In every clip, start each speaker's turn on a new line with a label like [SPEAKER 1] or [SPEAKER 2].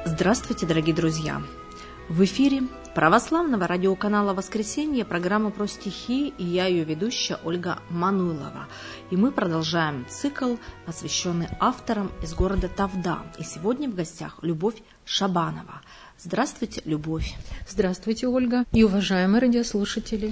[SPEAKER 1] Здравствуйте, дорогие друзья! В эфире православного радиоканала «Воскресенье» программа про стихи, и я ее ведущая Ольга Мануйлова. И мы продолжаем цикл, посвященный авторам из города Тавда. И сегодня в гостях Любовь Шабанова. Здравствуйте, Любовь!
[SPEAKER 2] Здравствуйте, Ольга и уважаемые радиослушатели!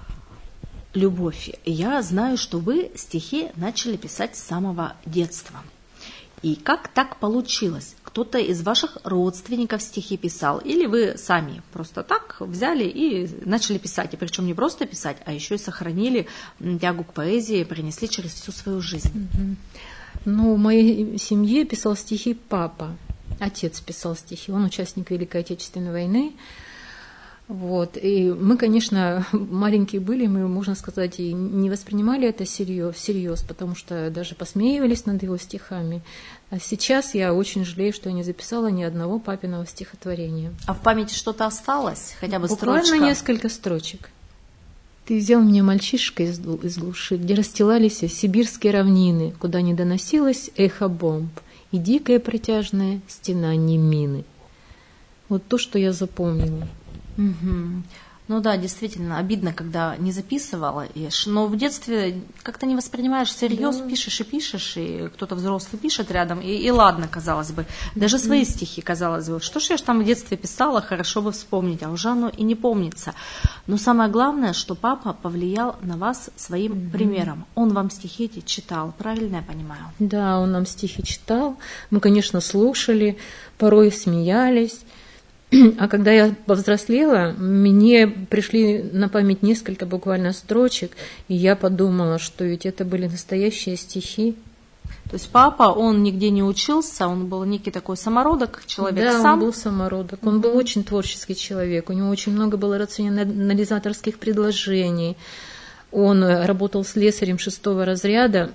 [SPEAKER 1] Любовь, я знаю, что вы стихи начали писать с самого детства. И как так получилось? Кто-то из ваших родственников стихи писал, или вы сами просто так взяли и начали писать? И причем не просто писать, а еще и сохранили тягу к поэзии, принесли через всю свою жизнь.
[SPEAKER 2] Ну, в моей семье писал стихи папа. Отец писал стихи. Он участник Великой Отечественной войны. Вот. И мы, конечно, маленькие были, мы, можно сказать, и не воспринимали это всерьез, потому что даже посмеивались над его стихами. А сейчас я очень жалею, что я не записала ни одного папиного стихотворения.
[SPEAKER 1] А в памяти что-то осталось? Хотя бы строчка?
[SPEAKER 2] Буквально несколько строчек. Ты взял меня, мальчишка, из глуши, где расстилались сибирские равнины, куда не доносилось эхо бомб и дикая протяжная стена немины. Вот то, что я запомнила.
[SPEAKER 1] Угу. Ну да, действительно, обидно, когда не записывала, но в детстве как-то не воспринимаешь всерьез, да. Пишешь, и кто-то взрослый пишет рядом, и ладно, казалось бы. Даже свои стихи, казалось бы, что ж я ж там в детстве писала, хорошо бы вспомнить, а уже оно и не помнится. Но самое главное, что папа повлиял на вас своим примером. Он вам стихи эти читал, правильно я понимаю?
[SPEAKER 2] Да, он нам стихи читал, мы, конечно, слушали, порой смеялись. А когда я повзрослела, мне пришли на память несколько буквально строчек, и я подумала, что ведь это были настоящие стихи.
[SPEAKER 1] То есть папа, он нигде не учился, он был некий такой самородок, человек
[SPEAKER 2] да,
[SPEAKER 1] сам?
[SPEAKER 2] Да, он был самородок, он был очень творческий человек, у него очень много было рационализаторских предложений. Он работал слесарем 6-го разряда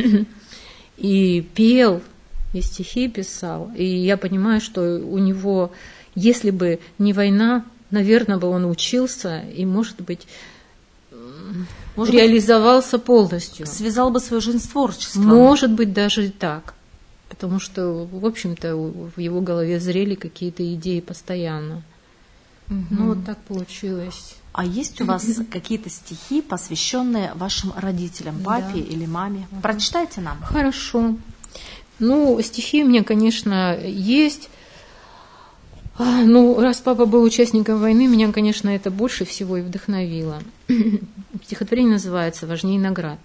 [SPEAKER 2] и пел, и стихи писал. И я понимаю, что у него... Если бы не война, наверное, бы он учился и, может быть, реализовался полностью.
[SPEAKER 1] Связал бы свою жизнь с творчеством.
[SPEAKER 2] Может быть, даже и так. Потому что, в общем-то, в его голове зрели какие-то идеи постоянно. Ну, вот так получилось.
[SPEAKER 1] А есть у вас какие-то стихи, посвященные вашим родителям, папе или маме? Прочитайте нам.
[SPEAKER 2] Хорошо. Ну, стихи у меня, конечно, есть. Ну, раз папа был участником войны, меня, конечно, это больше всего и вдохновило. Стихотворение называется «Важней наград».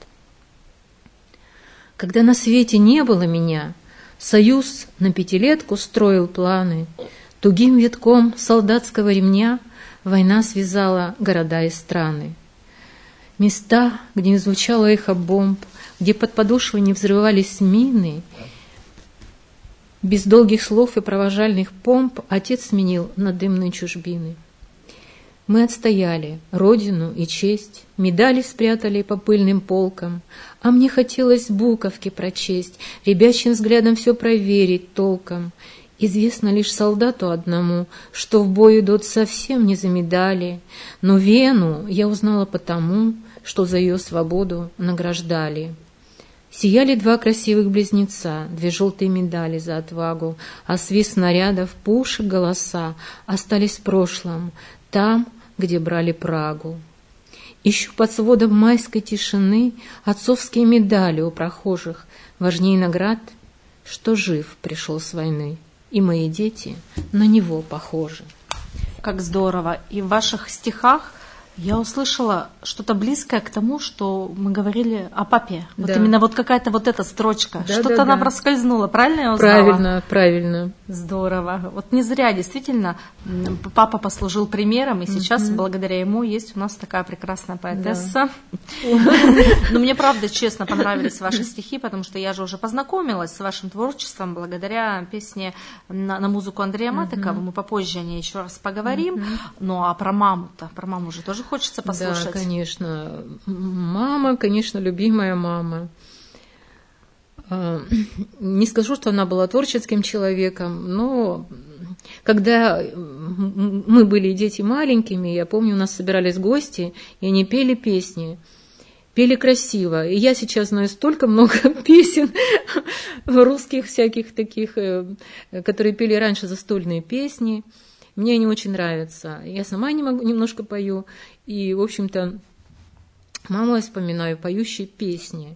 [SPEAKER 2] Когда на свете не было меня, Союз на 5-летку строил планы. Тугим витком солдатского ремня война связала города и страны. Места, где не звучало эхо бомб, где под подошвой не взрывались мины, без долгих слов и провожальных помп отец сменил на дымные чужбины. Мы отстояли родину и честь, медали спрятали по пыльным полкам, а мне хотелось буковки прочесть, ребячим взглядом все проверить толком. Известно лишь солдату одному, что в бой идут совсем не за медали, но Вену я узнала потому, что за ее свободу награждали. Сияли 2 красивых близнеца, 2 желтые медали за отвагу, а свист снарядов, пушек, голоса остались в прошлом, там, где брали Прагу. Ищу под сводом майской тишины отцовские медали у прохожих, важней наград, что жив пришел с войны, и мои дети на него похожи.
[SPEAKER 1] Как здорово! И в ваших стихах я услышала что-то близкое к тому, что мы говорили о папе.
[SPEAKER 2] Да.
[SPEAKER 1] Вот именно вот какая-то вот эта строчка.
[SPEAKER 2] Да,
[SPEAKER 1] что-то
[SPEAKER 2] да,
[SPEAKER 1] нам проскользнуло. Правильно я узнала?
[SPEAKER 2] Правильно.
[SPEAKER 1] Здорово. Вот не зря, действительно, папа послужил примером, и сейчас благодаря ему есть у нас такая прекрасная поэтесса. Но мне, правда, честно, понравились ваши стихи, потому что я же уже познакомилась с вашим творчеством благодаря песне на музыку Андрея Матыкова. Мы попозже о ней еще раз поговорим. Ну а про маму-то, про маму же тоже хочется послушать.
[SPEAKER 2] Да, конечно. Мама, конечно, любимая мама. Не скажу, что она была творческим человеком, но когда мы были дети маленькими, я помню, у нас собирались гости, и они пели песни. пели красиво. И я сейчас знаю столько много песен русских всяких таких, которые пели раньше застольные песни. Мне они очень нравятся. Я сама немножко пою. И, в общем-то, маму я вспоминаю, поющие песни.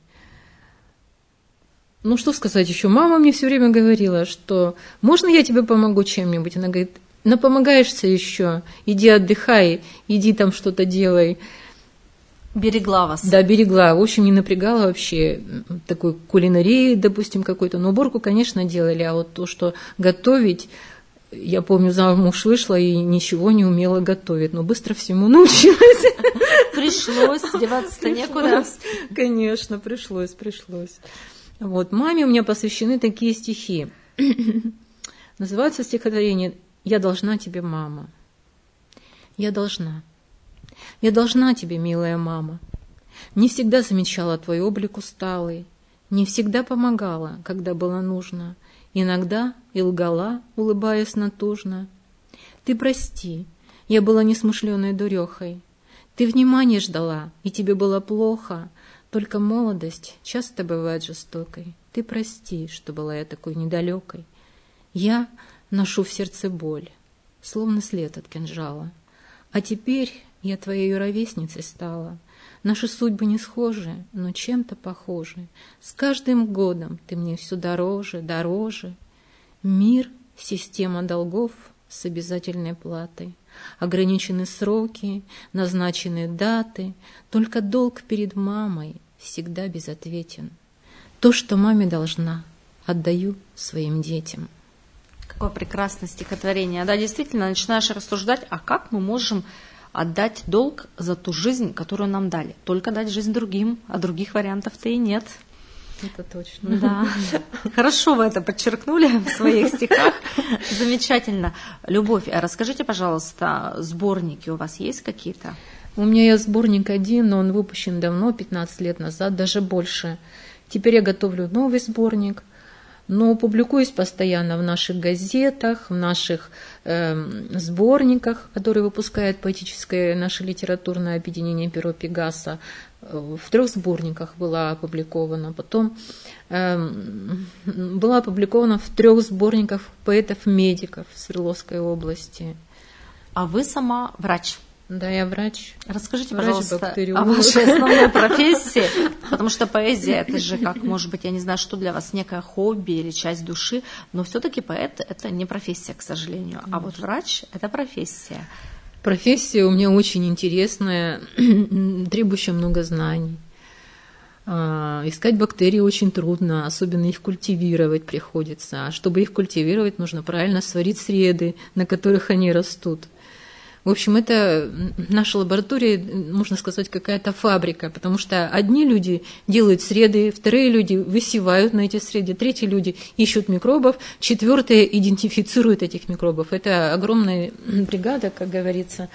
[SPEAKER 2] Ну, что сказать еще? Мама мне все время говорила, что можно я тебе помогу чем-нибудь? Она говорит, напомогаешься еще, иди отдыхай, иди там что-то делай.
[SPEAKER 1] Берегла вас.
[SPEAKER 2] Да, берегла. В общем, не напрягала вообще такой кулинарии, допустим, какой-то. Но уборку, конечно, делали, а вот то, что готовить, я помню, замуж вышла и ничего не умела готовить, но быстро всему научилась.
[SPEAKER 1] Пришлось, деваться-то некуда.
[SPEAKER 2] Конечно, пришлось. Вот, маме у меня посвящены такие стихи. Называется стихотворение «Я должна тебе, мама». Я должна тебе, милая мама. Не всегда замечала твой облик усталый, не всегда помогала, когда было нужно, иногда и лгала, улыбаясь натужно. Ты прости, я была несмышленой дурехой. Ты внимания ждала, и тебе было плохо, только молодость часто бывает жестокой. Ты прости, что была я такой недалекой. Я ношу в сердце боль, словно след от кинжала. А теперь я твоей ровесницей стала. Наши судьбы не схожи, но чем-то похожи. С каждым годом ты мне все дороже, дороже. Мир — система долгов с обязательной платой. Ограничены сроки, назначены даты. Только долг перед мамой всегда безответен. То, что маме должна, отдаю своим детям.
[SPEAKER 1] Какое прекрасное стихотворение. Да, действительно, начинаешь рассуждать, а как мы можем отдать долг за ту жизнь, которую нам дали? Только дать жизнь другим, а других вариантов-то и нет.
[SPEAKER 2] Это точно.
[SPEAKER 1] Да. Хорошо вы это подчеркнули в своих стихах. Замечательно. Любовь, а расскажите, пожалуйста, сборники у вас есть какие-то?
[SPEAKER 2] У меня есть сборник один, но он выпущен давно, 15 лет назад, даже больше. Теперь я готовлю новый сборник, но публикуюсь постоянно в наших газетах, в наших сборниках, которые выпускает поэтическое наше литературное объединение «Перо Пегаса». В 3 сборниках была опубликована. Потом была опубликована в 3 сборниках поэтов-медиков Свердловской области.
[SPEAKER 1] А вы сама врач?
[SPEAKER 2] Да, я врач.
[SPEAKER 1] Расскажите, пожалуйста, о вашей основной профессии, потому что поэзия, это же как, может быть, я не знаю, что для вас, некое хобби или часть души, но все-таки поэт – это не профессия, к сожалению, а вот врач – это профессия.
[SPEAKER 2] Профессия у меня очень интересная, требующая много знаний. Искать бактерии очень трудно, особенно их культивировать приходится. А чтобы их культивировать, нужно правильно сварить среды, на которых они растут. В общем, это наша лаборатория, можно сказать, какая-то фабрика, потому что одни люди делают среды, вторые люди высевают на эти среды, третьи люди ищут микробов, четвертые идентифицируют этих микробов. Это огромная бригада, как говорится.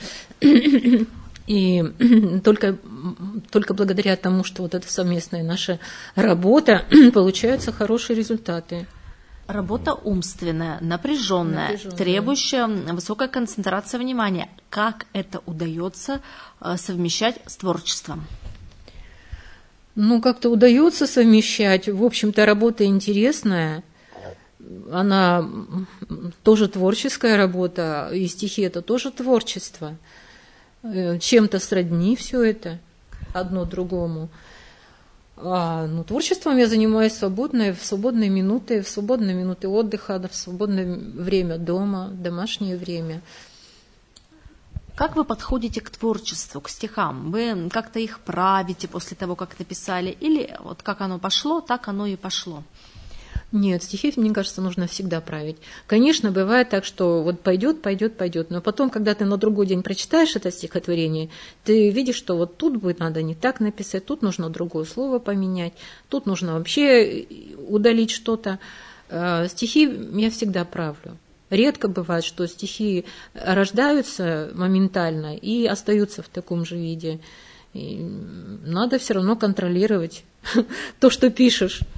[SPEAKER 2] И только благодаря тому, что вот эта совместная наша работа, получаются хорошие результаты.
[SPEAKER 1] Работа умственная, напряженная, требующая высокой концентрации внимания. Как это удается совмещать с творчеством?
[SPEAKER 2] Ну, как-то удается совмещать. В общем-то, работа интересная. Она тоже творческая работа, и стихи – это тоже творчество. Чем-то сродни все это одно другому. Творчеством я занимаюсь в свободные минуты отдыха, в свободное время дома, домашнее время.
[SPEAKER 1] Как вы подходите к творчеству, к стихам? Вы как-то их правите после того, как написали, или вот как оно пошло, так оно и пошло?
[SPEAKER 2] Нет, стихи, мне кажется, нужно всегда править. Конечно, бывает так, что вот пойдет, но потом, когда ты на другой день прочитаешь это стихотворение, ты видишь, что вот тут будет надо не так написать, тут нужно другое слово поменять, тут нужно вообще удалить что-то. Стихи я всегда правлю. Редко бывает, что стихи рождаются моментально и остаются в таком же виде. И надо все равно контролировать то, что пишешь.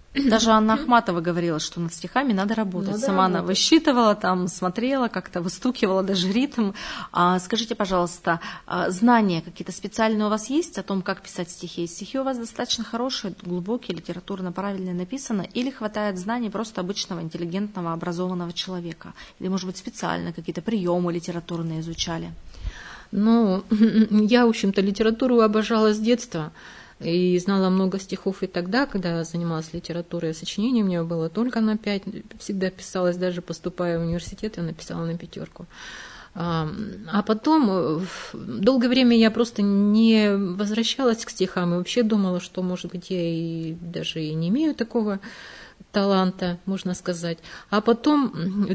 [SPEAKER 1] Даже Анна Ахматова говорила, что над стихами надо работать. Сама она высчитывала, там смотрела, как-то выстукивала даже ритм. Скажите, пожалуйста, знания какие-то специальные у вас есть о том, как писать стихи? Стихи у вас достаточно хорошие, глубокие, литературно правильно написаны? Или хватает знаний просто обычного, интеллигентного, образованного человека? Или, может быть, специально какие-то приемы литературные изучали?
[SPEAKER 2] Ну, я, в общем-то, литературу обожала с детства. И знала много стихов и тогда, когда занималась литературой, сочинений у меня было только на 5, всегда писалась, даже поступая в университет, я написала на 5. А потом, долгое время я просто не возвращалась к стихам и вообще думала, что, может быть, я и даже и не имею такого таланта, можно сказать. А потом в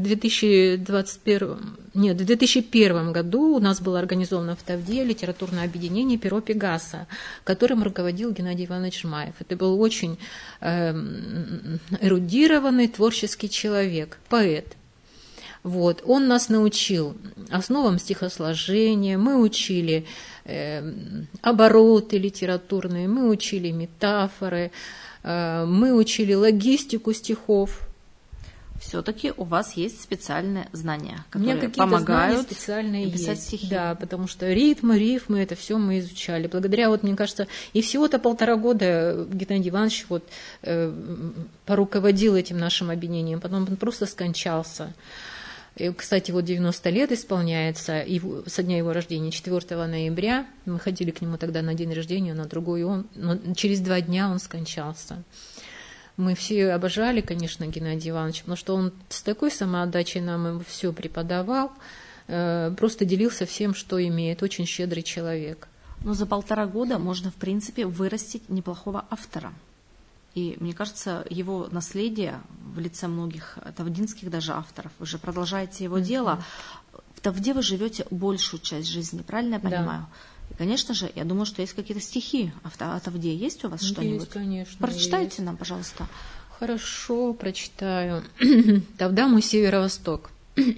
[SPEAKER 2] 2001 году у нас было организовано в Тавде литературное объединение «Перо Пегаса», которым руководил Геннадий Иванович Жмаев. Это был очень эрудированный творческий человек, поэт. Вот. Он нас научил основам стихосложения, мы учили обороты литературные, мы учили метафоры, мы учили логистику стихов.
[SPEAKER 1] Все-таки у вас есть специальные знания,
[SPEAKER 2] которые помогают писать стихи. Да, потому что ритмы, рифмы, это все мы изучали. Благодаря, вот, мне кажется, и всего-то 1,5 года Геннадий Иванович поруководил этим нашим объединением, потом он просто скончался. И, кстати, вот 90 лет исполняется со дня его рождения, 4 ноября. Мы ходили к нему тогда на день рождения, на другой, но через 2 дня он скончался. Мы все обожали, конечно, Геннадия Ивановича, потому что он с такой самоотдачей нам все преподавал, просто делился всем, что имеет. Очень щедрый человек.
[SPEAKER 1] Но за 1,5 года можно, в принципе, вырастить неплохого автора. И, мне кажется, его наследие в лице многих тавдинских даже авторов, вы же продолжаете его дело. В Тавде вы живете большую часть жизни, правильно я понимаю? Да. И, конечно же, я думаю, что есть какие-то стихи о Тавде. Есть у вас что-нибудь?
[SPEAKER 2] Есть, конечно.
[SPEAKER 1] Прочитайте нам, пожалуйста.
[SPEAKER 2] Хорошо, прочитаю. Тавда мой северо-восток.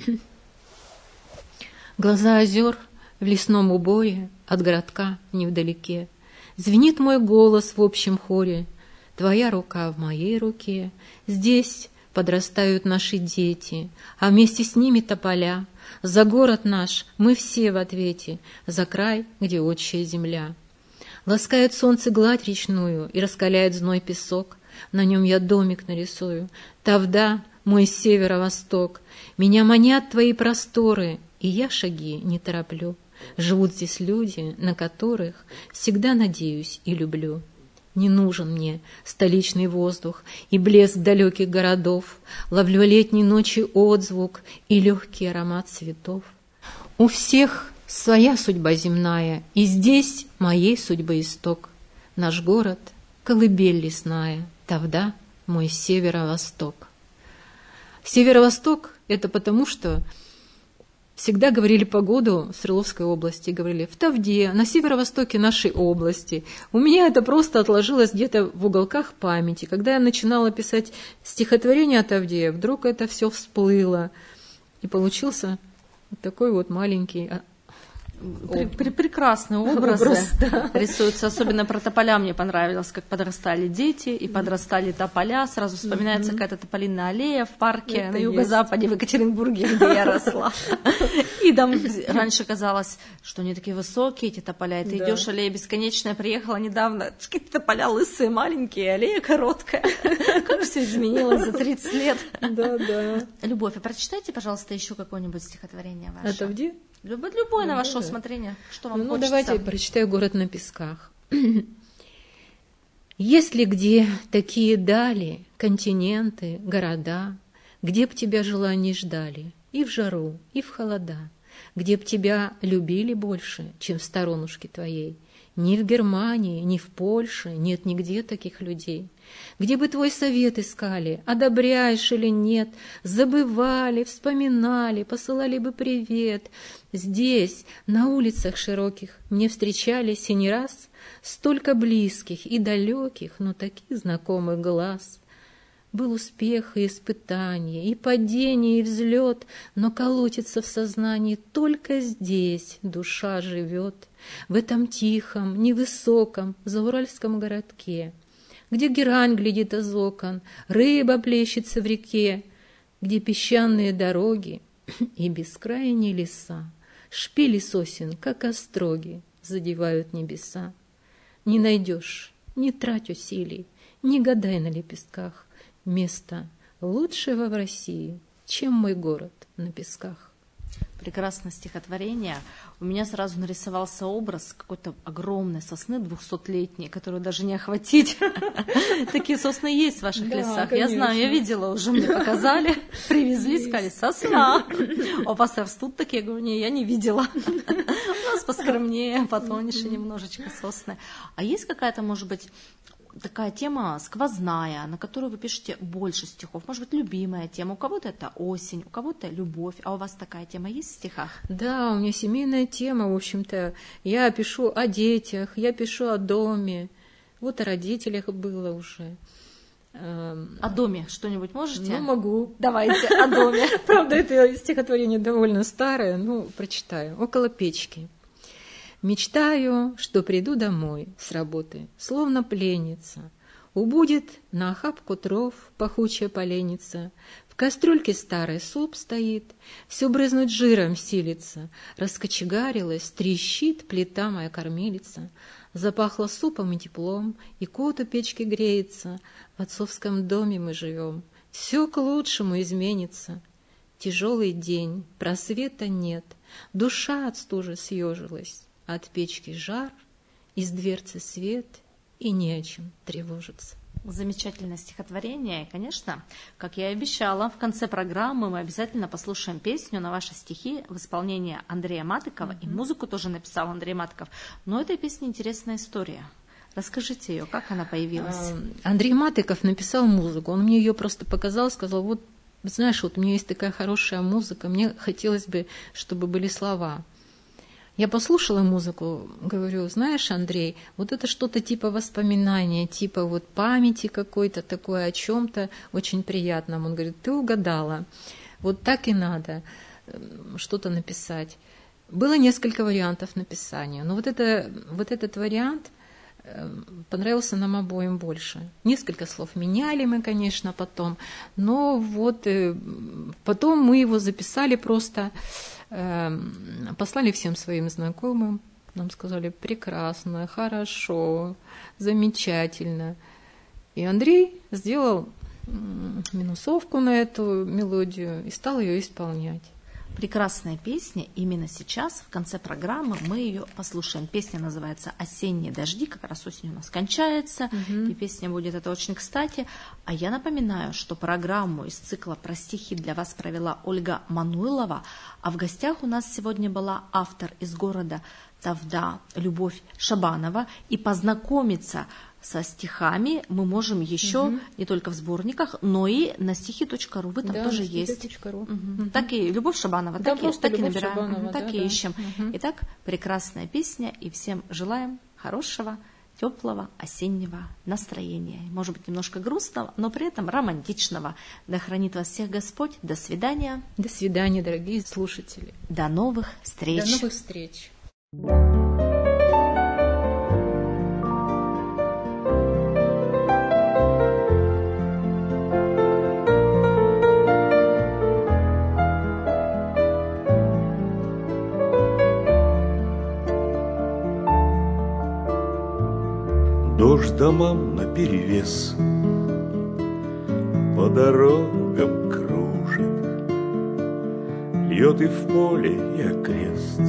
[SPEAKER 2] Глаза озер в лесном убое, от городка невдалеке. Звенит мой голос в общем хоре. Твоя рука в моей руке. Здесь подрастают наши дети, а вместе с ними тополя. За город наш мы все в ответе, за край, где отчая земля. Ласкает солнце гладь речную и раскаляет зной песок. На нем я домик нарисую. Тавда, мой северо-восток. Меня манят твои просторы, и я шаги не тороплю. Живут здесь люди, на которых всегда надеюсь и люблю. Не нужен мне столичный воздух и блеск далеких городов. Ловлю летней ночи отзвук и легкий аромат цветов. У всех своя судьба земная, и здесь моей судьбы исток. Наш город — колыбель лесная, Тавда — мой северо-восток. Северо-восток — это потому, что всегда говорили погоду в Свердловской области, говорили в Тавде, на северо-востоке нашей области. У меня это просто отложилось где-то в уголках памяти. Когда я начинала писать стихотворение о Тавде, вдруг это все всплыло. И получился вот такой вот маленький...
[SPEAKER 1] Прекрасные образы рисуются. Особенно про тополя мне понравилось, как подрастали дети и подрастали тополя. Сразу вспоминается какая-то тополиная аллея в парке это на юго-западе в Екатеринбурге, где я росла. И там раньше казалось, что они такие высокие, эти тополя. И ты идешь, аллея бесконечная. Приехала недавно, какие-то тополя лысые, маленькие, аллея короткая. Как все изменилось за 30 лет.
[SPEAKER 2] Да.
[SPEAKER 1] Любовь, а прочитайте, пожалуйста, еще какое-нибудь стихотворение ваше.
[SPEAKER 2] А Тавде?
[SPEAKER 1] Любое на ваше усмотрение, что вам хочется.
[SPEAKER 2] Давайте я прочитаю «Город на песках». Есть ли где такие дали, континенты, города, где б тебя желаний ждали и в жару, и в холода, где б тебя любили больше, чем в сторонушке твоей? Ни в Германии, ни в Польше нет нигде таких людей. Где бы твой совет искали, одобряешь или нет, забывали, вспоминали, посылали бы привет. Здесь, на улицах широких, мне встречались и не раз столько близких и далеких, но таких знакомых глаз. Был успех и испытание, и падение, и взлет, но колотится в сознании только здесь душа живет, в этом тихом, невысоком зауральском городке. где герань глядит из окон, рыба плещется в реке, где песчаные дороги и бескрайние леса, шпили сосен, как остроги, задевают небеса. Не найдешь, не трать усилий, не гадай на лепестках места лучшего в России, чем мой город на песках.
[SPEAKER 1] Прекрасное стихотворение. У меня сразу нарисовался образ какой-то огромной сосны 200-летней, которую даже не охватить. Такие сосны есть в ваших лесах. Я знаю, я видела уже, мне показали, привезли, сказали, сосна. А у вас растут такие? Я говорю, не, я не видела. У нас поскромнее, потоньше немножечко сосны. А есть какая-то, может быть, такая тема сквозная, на которую вы пишете больше стихов? Может быть, любимая тема. У кого-то это осень, у кого-то любовь. А у вас такая тема есть в стихах?
[SPEAKER 2] Да, у меня семейная тема, в общем-то. Я пишу о детях, я пишу о доме. Вот о родителях было уже.
[SPEAKER 1] О доме что-нибудь можете?
[SPEAKER 2] Ну, могу.
[SPEAKER 1] Давайте, о доме.
[SPEAKER 2] Правда, это стихотворение довольно старое, ну, прочитаю. «Около печки. Мечтаю, что приду домой с работы, словно пленница. Убудет на охапку дров пахучая поленница. В кастрюльке старый суп стоит, все брызнуть жиром силится. Раскочегарилась, трещит плита моя кормилица. Запахло супом и теплом, и кот у печки греется. В отцовском доме мы живем, все к лучшему изменится. Тяжелый день, просвета нет, душа от стужи съежилась. От печки жар, из дверцы свет, и не о чем тревожиться».
[SPEAKER 1] Замечательное стихотворение. И, конечно, как я и обещала, в конце программы мы обязательно послушаем песню на ваши стихи в исполнении Андрея Матыкова. И музыку тоже написал Андрей Матыков. Но этой песни интересная история. Расскажите ее, как она появилась?
[SPEAKER 2] Андрей Матыков написал музыку. Он мне ее просто показал, сказал, вот, знаешь, вот у меня есть такая хорошая музыка, мне хотелось бы, чтобы были слова. Я послушала музыку, говорю, знаешь, Андрей, вот это что-то типа воспоминания, типа вот памяти какой-то такой о чем-то очень приятном. Он говорит, ты угадала, вот так и надо что-то написать. Было несколько вариантов написания, но вот этот вариант понравился нам обоим больше. Несколько слов меняли мы, конечно, потом, но вот потом мы его записали просто, послали всем своим знакомым, нам сказали, прекрасно, хорошо, замечательно. И Андрей сделал минусовку на эту мелодию и стал ее исполнять.
[SPEAKER 1] Прекрасная песня. Именно сейчас, в конце программы, мы ее послушаем. Песня называется «Осенние дожди». Как раз осень у нас кончается, и песня будет это очень кстати. А я напоминаю, что программу из цикла «Про стихи» для вас провела Ольга Мануйлова, а в гостях у нас сегодня была автор из города Тавда Любовь Шабанова. И познакомиться со стихами мы можем еще не только в сборниках, но и на стихи.ру. Вы там тоже есть. Так и Любовь Шабанова,
[SPEAKER 2] да,
[SPEAKER 1] так и набираем,
[SPEAKER 2] Шабанова,
[SPEAKER 1] так и ищем. Итак, прекрасная песня, и всем желаем хорошего, теплого осеннего настроения. Может быть, немножко грустного, но при этом романтичного. Да хранит вас всех Господь. До свидания.
[SPEAKER 2] До свидания, дорогие слушатели.
[SPEAKER 1] До новых встреч.
[SPEAKER 2] До новых встреч.
[SPEAKER 3] Дождь домам наперевес по дорогам кружит, льет и в поле, и окрест,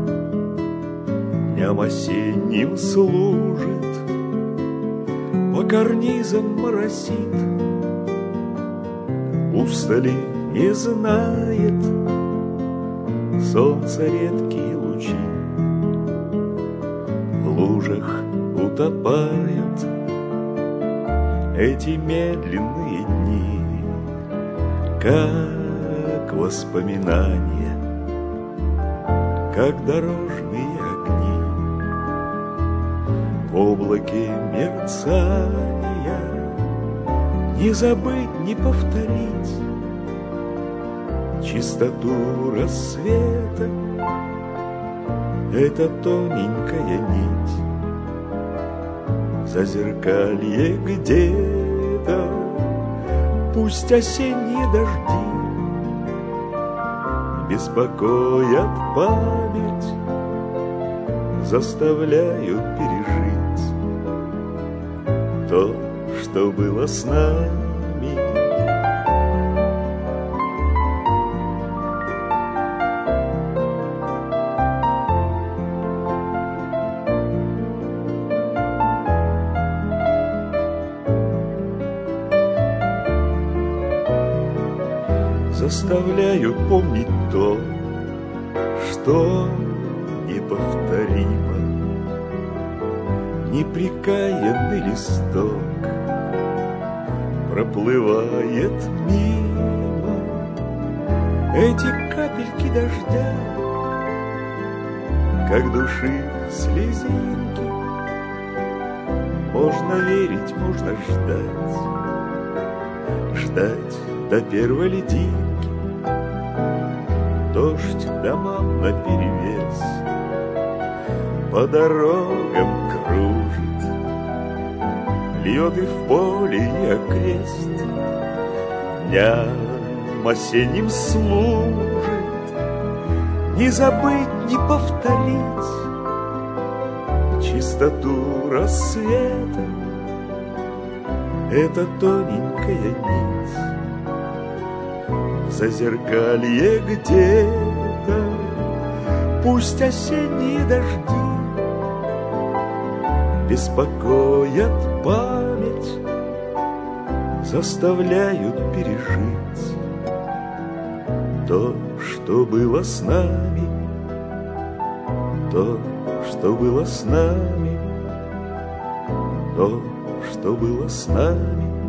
[SPEAKER 3] дням осенним служит, по карнизам моросит, устали не знает солнце редкие лучи, в лужах утопают эти медленные дни, как воспоминания, как дорожные огни в облаке мерцания. Не забыть, не повторить чистоту рассвета, это тоненькая нить зазеркалье где-то. Пусть осенние дожди беспокоят память, заставляют пережить то, что было с нами. Заставляют помнить то, что неповторимо. Непрекаянный листок проплывает мимо. Эти капельки дождя, как души слезинки. Можно верить, можно ждать, ждать до первой льдинки. Дождь домам наперевес по дорогам кружит, льет и в поле, и окрест, дням осенним служит. Не забыть, не повторить чистоту рассвета. Это тоненькая нить, зазеркалье где-то. Пусть осенние дожди беспокоят память, заставляют пережить то, что было с нами, то, что было с нами, то, что было с нами.